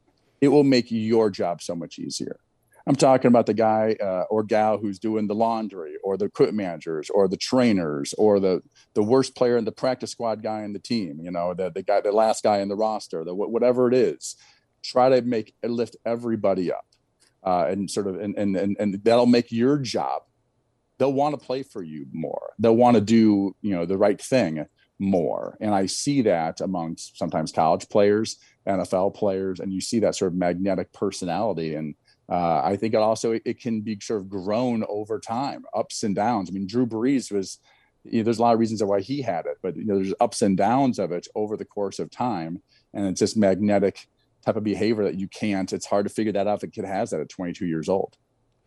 it will make your job so much easier. I'm talking about the guy or gal who's doing the laundry, or the equipment managers, or the trainers, or the worst player in the practice squad guy in the team, the guy, the last guy in the roster, whatever it is. Try to lift everybody up, and that'll make your job. They'll want to play for you more. They'll want to do the right thing more. And I see that amongst sometimes college players, NFL players, and you see that sort of magnetic personality. And I think it can be sort of grown over time, ups and downs. I mean, Drew Brees was, there's a lot of reasons why he had it, but there's ups and downs of it over the course of time. And it's this magnetic type of behavior that it's hard to figure that out if a kid has that at 22 years old.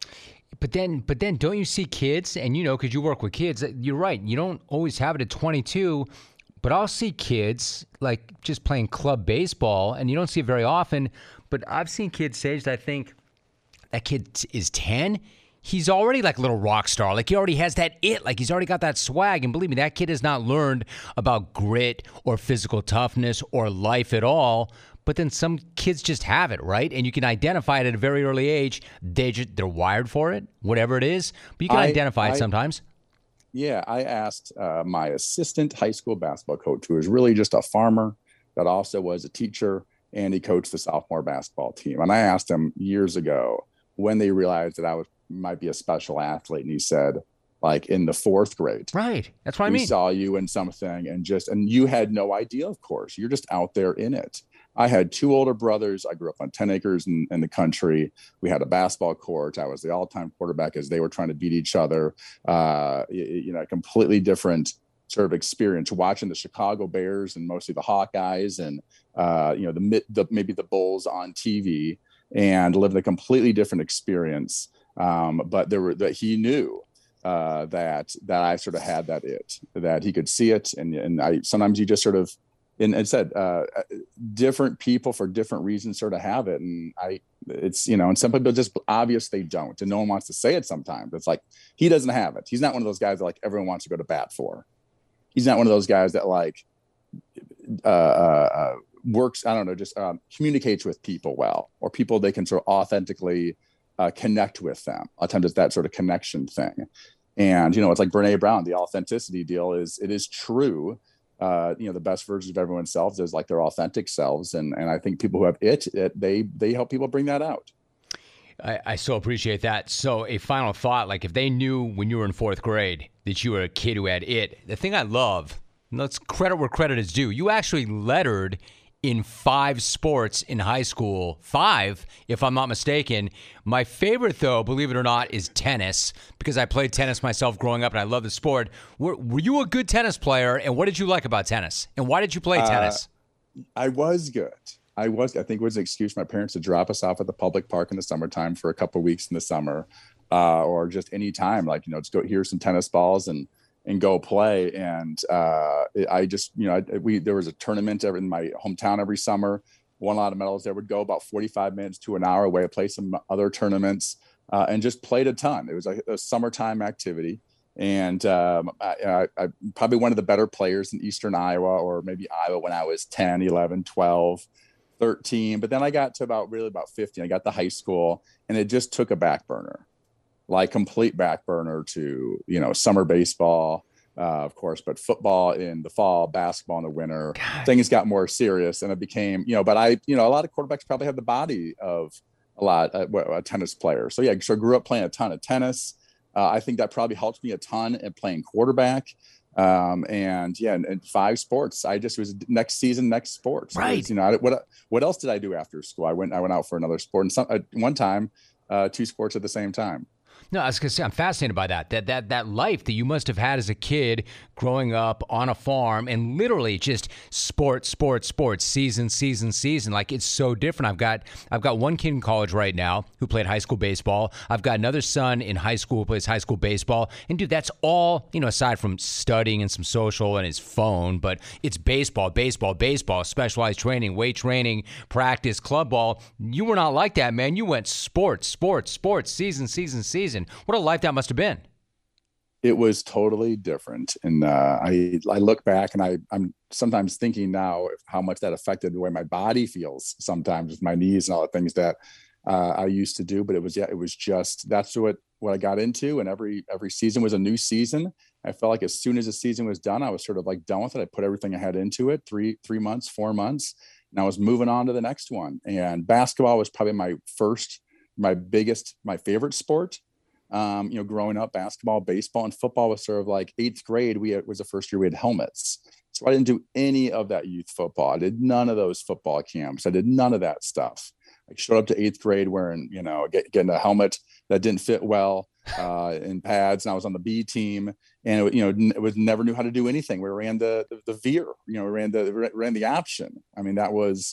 But then don't you see kids, and because you work with kids, you're right, you don't always have it at 22, but I'll see kids like just playing club baseball, and you don't see it very often, but I've seen kids age that I think that kid is 10. He's already like a little rock star. Like he already has that it. Like he's already got that swag. And believe me, that kid has not learned about grit or physical toughness or life at all. But then some kids just have it, right? And you can identify it at a very early age. They're wired for it, whatever it is. But you can identify it sometimes. Yeah, I asked my assistant high school basketball coach, who is really just a farmer, that also was a teacher, and he coached the sophomore basketball team. And I asked him years ago when they realized that I might be a special athlete. And he said, like in the 4th grade. Right. That's what I mean. We saw you in something and you had no idea, of course. You're just out there in it. I had 2 older brothers. I grew up on 10 acres in the country. We had a basketball court. I was the all-time quarterback as they were trying to beat each other. A completely different sort of experience watching the Chicago Bears and mostly the Hawkeyes and, maybe the Bulls on TV, and lived a completely different experience. But he knew that I sort of had that he could see it. And sometimes you just sort of, and said, different people for different reasons sort of have it. And and some people just obvious they don't, and no one wants to say it sometimes. It's like, he doesn't have it. He's not one of those guys that like everyone wants to go to bat for. He's not one of those guys that like, works, I don't know, just communicates with people well, or people they can sort of authentically connect with them. A lot of times it's that sort of connection thing. And, it's like Brene Brown, the authenticity deal it is true. The best versions of everyone's selves is like their authentic selves. And I think people who have they help people bring that out. I so appreciate that. So a final thought, like if they knew when you were in 4th grade that you were a kid who had it, the thing I love, let's credit where credit is due. You actually lettered in 5 sports in high school. 5, if I'm not mistaken. My favorite, though, believe it or not, is tennis, because I played tennis myself growing up, and I love the sport. Were you a good tennis player, and what did you like about tennis? And why did you play tennis? I was good. I think it was an excuse for my parents to drop us off at the public park in the summertime for a couple of weeks in the summer, or just any time, like, let's go, here's some tennis balls and go play. And there was a tournament in my hometown every summer, won a lot of medals there, would go about 45 minutes to an hour away, play some other tournaments, and just played a ton. It was a summertime activity. And I probably one of the better players in Eastern Iowa, or maybe Iowa, when I was 10, 11, 12, 13. But then I got to about 15. I got to high school, and it just took a back burner. Like complete back burner to, summer baseball, of course, but football in the fall, basketball in the winter. God. Things got more serious, and it became, but a lot of quarterbacks probably have the body of a tennis player. So yeah, so I grew up playing a ton of tennis. I think that probably helped me a ton at playing quarterback. And 5 sports. I just was next sports. Right. What else did I do after school? I went out for another sport, and one time, 2 sports at the same time. No, I was gonna say I'm fascinated by that life that you must have had as a kid growing up on a farm and literally just sports, season. Like it's so different. I've got one kid in college right now who played high school baseball. I've got another son in high school who plays high school baseball. And dude, that's all, aside from studying and some social and his phone, but it's baseball, specialized training, weight training, practice, club ball. You were not like that, man. You went sports, season. What a life that must have been. It was totally different. And I look back and I'm sometimes thinking now of how much that affected the way my body feels sometimes with my knees and all the things that I used to do. But it was just, that's what I got into. And every season was a new season. I felt like as soon as the season was done, I was sort of like done with it. I put everything I had into it, 3 months, 4 months, and I was moving on to the next one. And basketball was probably my favorite sport. Growing up, basketball, baseball, and football was sort of like 8th grade. Was the first year we had helmets. So I didn't do any of that youth football. I did none of those football camps. I did none of that stuff. I showed up to 8th grade wearing, getting a helmet that didn't fit well in pads. And I was on the B team and, it was never knew how to do anything. We ran the veer, we ran the option. I mean, that was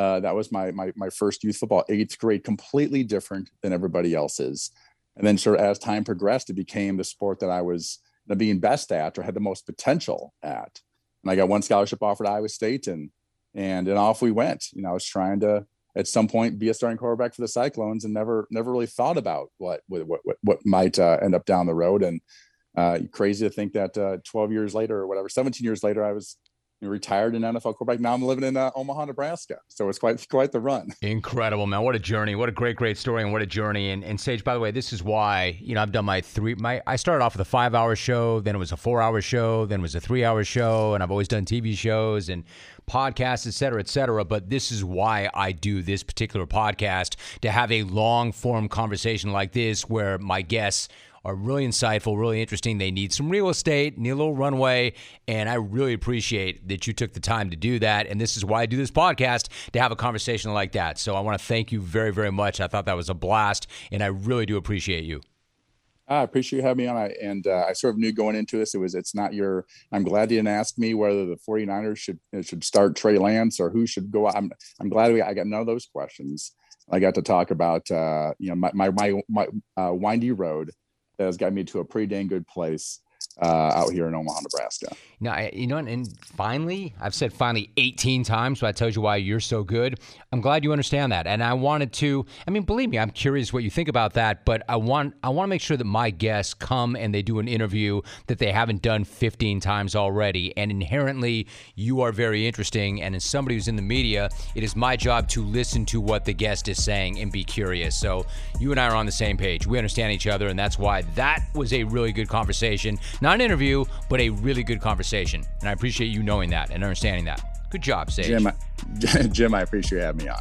my first youth football, 8th grade, completely different than everybody else's. And then sort of as time progressed, it became the sport that I was being best at or had the most potential at. And I got one scholarship offer to Iowa State and off we went. I was trying to, at some point, be a starting quarterback for the Cyclones and never really thought about what might end up down the road. And crazy to think that 12 years later or whatever, 17 years later, I was retired in NFL quarterback. Now I'm living in Omaha, Nebraska. So it's quite the run. Incredible, man. What a journey. What a great story and what a journey. And Sage, by the way, this is why, I've done I started off with a 5-hour show, then it was a 4-hour show, then it was a 3-hour show. And I've always done TV shows and podcasts, et cetera. But this is why I do this particular podcast, to have a long form conversation like this where my guests are really insightful, really interesting. They need some real estate, need a little runway, and I really appreciate that you took the time to do that. And this is why I do this podcast, to have a conversation like that. So I want to thank you very, very much. I thought that was a blast, and I really do appreciate you. I appreciate you having me on. I sort of knew going into this, I'm glad you didn't ask me whether the 49ers should start Trey Lance or who should go. I'm glad I got none of those questions. I got to talk about, my windy road that has got me to a pretty dang good place out here in Omaha, Nebraska. Now, and finally, I've said finally 18 times, so I told you why you're so good. I'm glad you understand that. And I wanted to, believe me, I'm curious what you think about that, but I want to make sure that my guests come and they do an interview that they haven't done 15 times already. And inherently, you are very interesting. And as somebody who's in the media, it is my job to listen to what the guest is saying and be curious. So you and I are on the same page. We understand each other, and that's why that was a really good conversation. Not an interview, but a really good conversation. And I appreciate you knowing that and understanding that. Good job, Sage. Jim, I appreciate you having me on.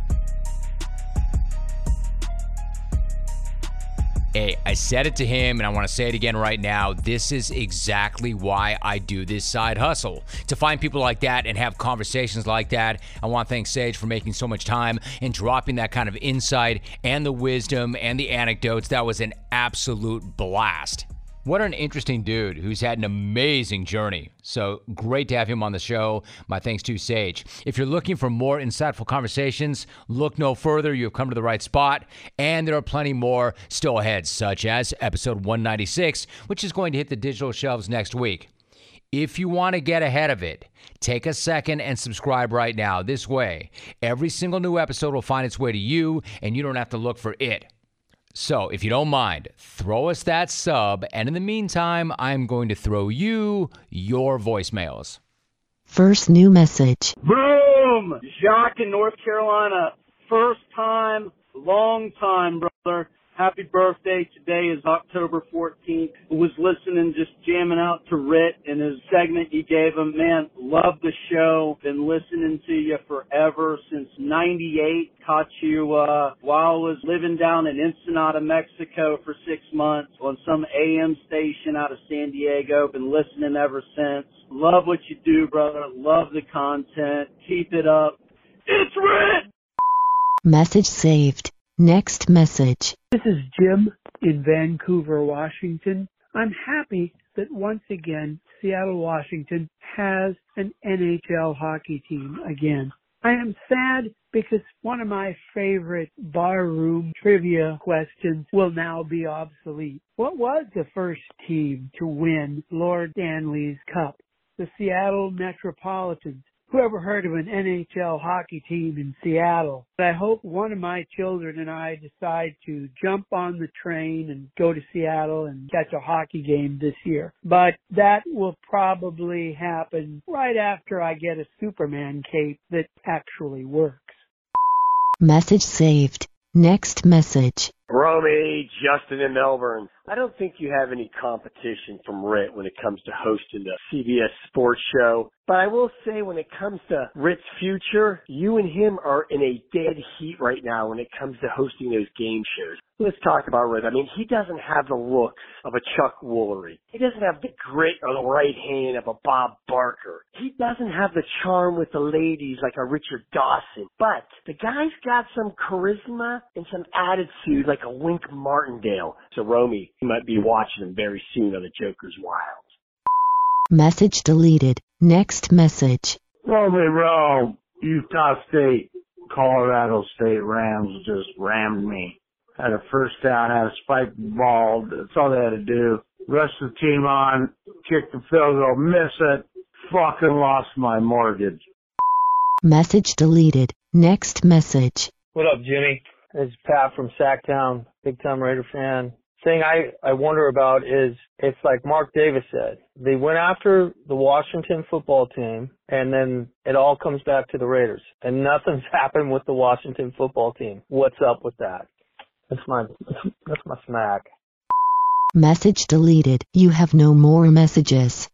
Hey, I said it to him, and I want to say it again right now. This is exactly why I do this side hustle. To find people like that and have conversations like that. I want to thank Sage for making so much time and dropping that kind of insight and the wisdom and the anecdotes. That was an absolute blast. What an interesting dude who's had an amazing journey. So great to have him on the show. My thanks to Sage. If you're looking for more insightful conversations, look no further. You've come to the right spot. And there are plenty more still ahead, such as episode 196, which is going to hit the digital shelves next week. If you want to get ahead of it, take a second and subscribe right now. This way, every single new episode will find its way to you, and you don't have to look for it. So, if you don't mind, throw us that sub, and in the meantime, I'm going to throw you your voicemails. First new message. Boom! Jacques in North Carolina. First time, long time, brother. Happy birthday. Today is October 14th. Was listening, just jamming out to Rit and his segment you gave him. Man, love the show. Been listening to you forever, since 98. Caught you while I was living down in Ensenada, Mexico for 6 months on some AM station out of San Diego. Been listening ever since. Love what you do, brother. Love the content. Keep it up. It's Rit! Message saved. Next message. This is Jim in Vancouver, Washington. I'm happy that once again Seattle, Washington has an NHL hockey team again. I am sad because one of my favorite barroom trivia questions will now be obsolete. What was the first team to win Lord Stanley's Cup? The Seattle Metropolitans. Who ever heard of an NHL hockey team in Seattle? I hope one of my children and I decide to jump on the train and go to Seattle and catch a hockey game this year. But that will probably happen right after I get a Superman cape that actually works. Message saved. Next message. Romy, Justin in Melbourne. I don't think you have any competition from Rit when it comes to hosting the CBS sports show. But I will say when it comes to Rit's future, you and him are in a dead heat right now when it comes to hosting those game shows. Let's talk about Rit. I mean, he doesn't have the looks of a Chuck Woolery. He doesn't have the grit or the right hand of a Bob Barker. He doesn't have the charm with the ladies like a Richard Dawson. But the guy's got some charisma and some attitude like a Wink Martindale. So Romy, you might be watching him very soon on the Joker's Wild. Message deleted. Next message. Romy Rowe, Utah State, Colorado State Rams just rammed me. Had a first down, had a spiked ball. That's all they had to do. Rest of the team on, kick the field goal, miss it. Fucking lost my mortgage. Message deleted. Next message. What up, Jimmy? This is Pat from Sacktown, big-time Raider fan. Thing I wonder about is, it's like Mark Davis said, they went after the Washington football team, and then it all comes back to the Raiders. And nothing's happened with the Washington football team. What's up with that? That's my smack. Message deleted. You have no more messages.